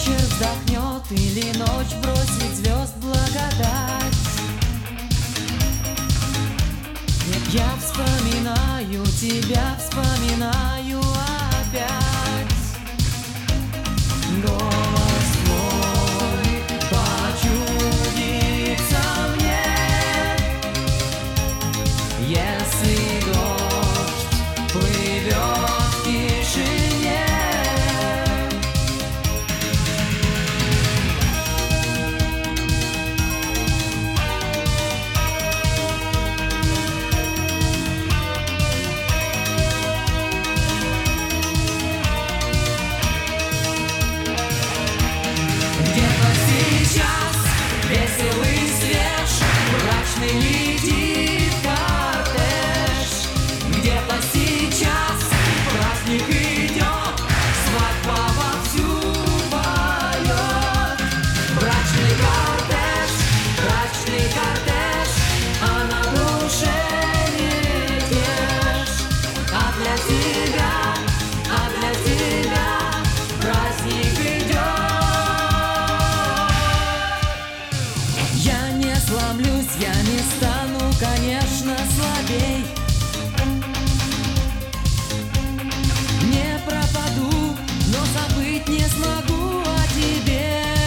вечер вздохнет или ночь бросит звезд благодать. Я вспоминаю тебя, вспоминаю опять. Голос твой почудится мне, если дождь плывет в тишине. Веселый, свеж, мрачный летит кортеж. Где-то сейчас праздник идет, свадьба вовсю поет. Мрачный кортеж, а на душе мятеж. А для тебя праздник идет. Я не сломлюсь, я не стану, конечно, слабей. Не пропаду, но забыть не смогу о тебе.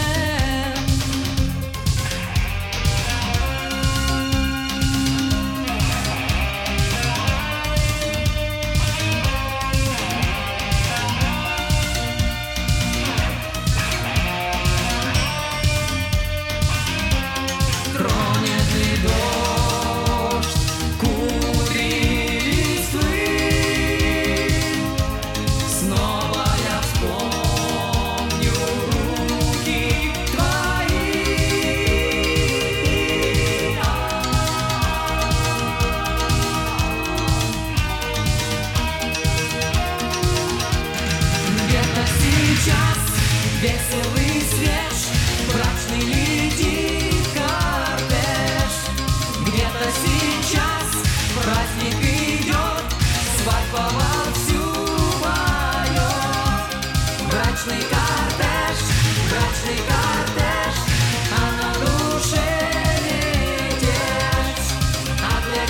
Тронет ли дождь кудри листвы? Снова я вспомню руки твои. Где-то сейчас веселый, свеж, мрачный летит кортеж. Где-то сейчас праздник идет, свадьба вовсю поет. Мрачный кортеж, а на душе мятеж. А для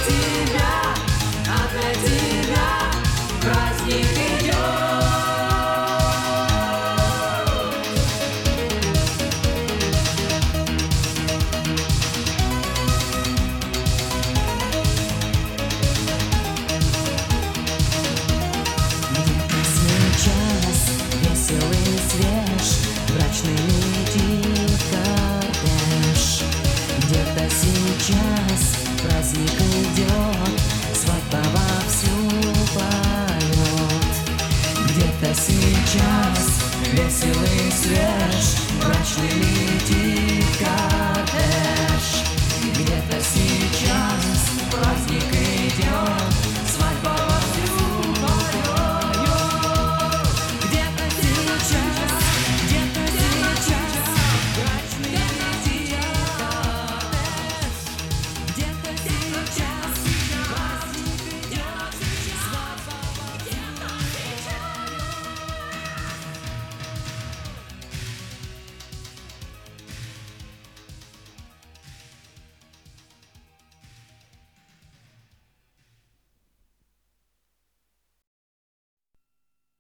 тебя праздник идет. Веселый, свеж, мрачный летит кортеж. Где-то сейчас праздник идет, свадьба вовсю поет. Где-то сейчас веселый,